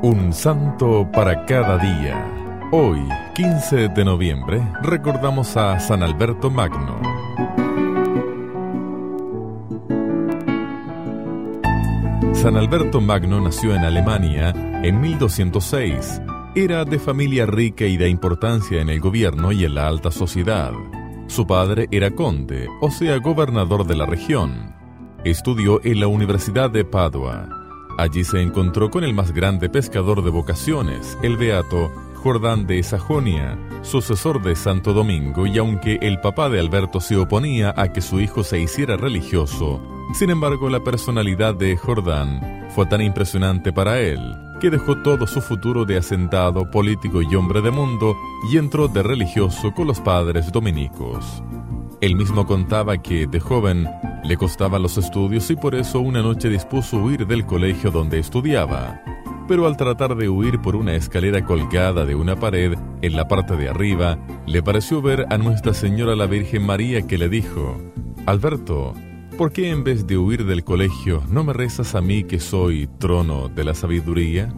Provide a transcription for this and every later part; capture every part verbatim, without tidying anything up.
Un santo para cada día. Hoy, quince de noviembre, recordamos a San Alberto Magno. San Alberto Magno nació en Alemania en mil doscientos seis. Era de familia rica y de importancia en el gobierno y en la alta sociedad. Su padre era conde, o sea, gobernador de la región. Estudió en la Universidad de Padua. Allí se encontró con el más grande pescador de vocaciones, el beato Jordán de Sajonia, sucesor de Santo Domingo, y aunque el papá de Alberto se oponía a que su hijo se hiciera religioso, sin embargo la personalidad de Jordán fue tan impresionante para él, que dejó todo su futuro de hacendado, político y hombre de mundo, y entró de religioso con los padres dominicos. Él mismo contaba que, de joven, le costaban los estudios y por eso una noche dispuso huir del colegio donde estudiaba. Pero al tratar de huir por una escalera colgada de una pared, en la parte de arriba, le pareció ver a Nuestra Señora la Virgen María, que le dijo: «Alberto, ¿por qué en vez de huir del colegio no me rezas a mí, que soy trono de la sabiduría?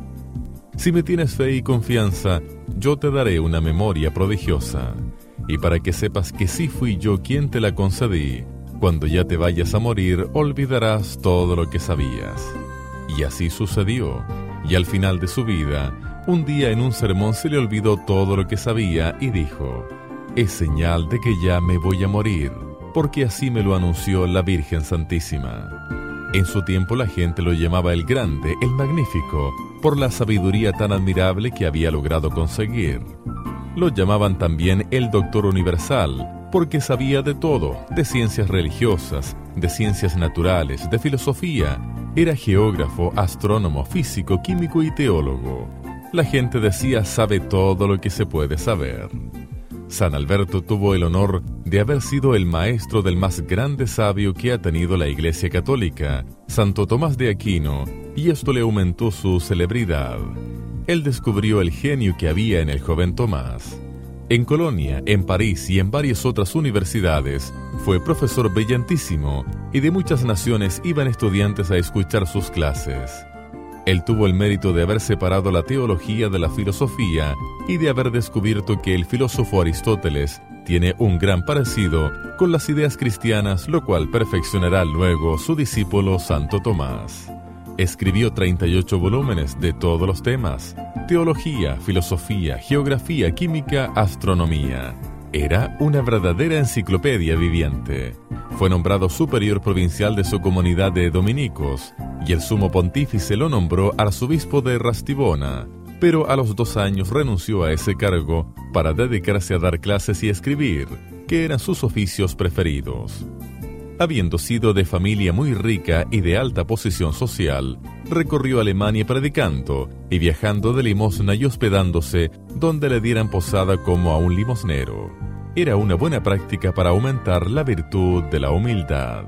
Si me tienes fe y confianza, yo te daré una memoria prodigiosa. Y para que sepas que sí fui yo quien te la concedí, cuando ya te vayas a morir, olvidarás todo lo que sabías». Y así sucedió, y al final de su vida, un día en un sermón se le olvidó todo lo que sabía y dijo: «Es señal de que ya me voy a morir, porque así me lo anunció la Virgen Santísima». En su tiempo la gente lo llamaba el Grande, el Magnífico, por la sabiduría tan admirable que había logrado conseguir. Lo llamaban también el Doctor Universal, porque sabía de todo, de ciencias religiosas, de ciencias naturales, de filosofía. Era geógrafo, astrónomo, físico, químico y teólogo. La gente decía: sabe todo lo que se puede saber. San Alberto tuvo el honor de haber sido el maestro del más grande sabio que ha tenido la Iglesia Católica, Santo Tomás de Aquino, y esto le aumentó su celebridad. Él descubrió el genio que había en el joven Tomás. En Colonia, en París y en varias otras universidades, fue profesor brillantísimo, y de muchas naciones iban estudiantes a escuchar sus clases. Él tuvo el mérito de haber separado la teología de la filosofía y de haber descubierto que el filósofo Aristóteles tiene un gran parecido con las ideas cristianas, lo cual perfeccionará luego su discípulo Santo Tomás. Escribió treinta y ocho volúmenes de todos los temas: teología, filosofía, geografía, química, astronomía. Era una verdadera enciclopedia viviente. Fue nombrado superior provincial de su comunidad de dominicos, y el sumo pontífice lo nombró arzobispo de Rastibona, pero a los dos años renunció a ese cargo para dedicarse a dar clases y escribir, que eran sus oficios preferidos. Habiendo sido de familia muy rica y de alta posición social, recorrió Alemania predicando y viajando de limosna y hospedándose donde le dieran posada como a un limosnero. Era una buena práctica para aumentar la virtud de la humildad.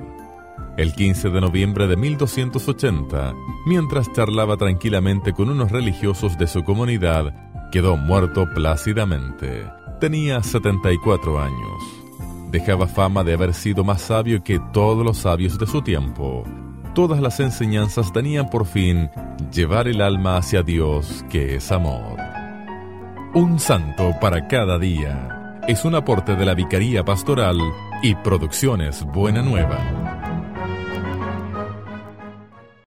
El quince de noviembre de mil doscientos ochenta, mientras charlaba tranquilamente con unos religiosos de su comunidad, quedó muerto plácidamente. Tenía setenta y cuatro años. Dejaba fama de haber sido más sabio que todos los sabios de su tiempo. Todas las enseñanzas tenían por fin llevar el alma hacia Dios, que es amor. Un santo para cada día es un aporte de la Vicaría Pastoral y Producciones Buena Nueva.